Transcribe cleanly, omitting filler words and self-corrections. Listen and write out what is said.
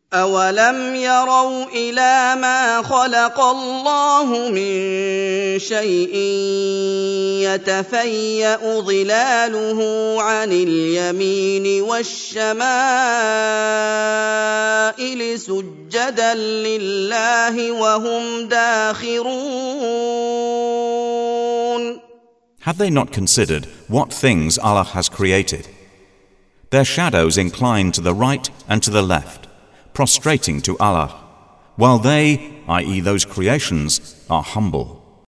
أَوَلَمْ يَرَوْا إِلَىٰ مَا خَلَقَ اللَّهُ مِن شَيْءٍ يَتَفَيَّأُ ظِلَالُهُ عَنِ الْيَمِينِ وَالشَّمَائِلِ سُجَّدًا لِّلَّهِ وَهُمْ دَاخِرُونَ Have they not considered what things Allah has created? Their shadows incline to the right and to the left, prostrating to Allah, while they, i.e. those creations, are humble.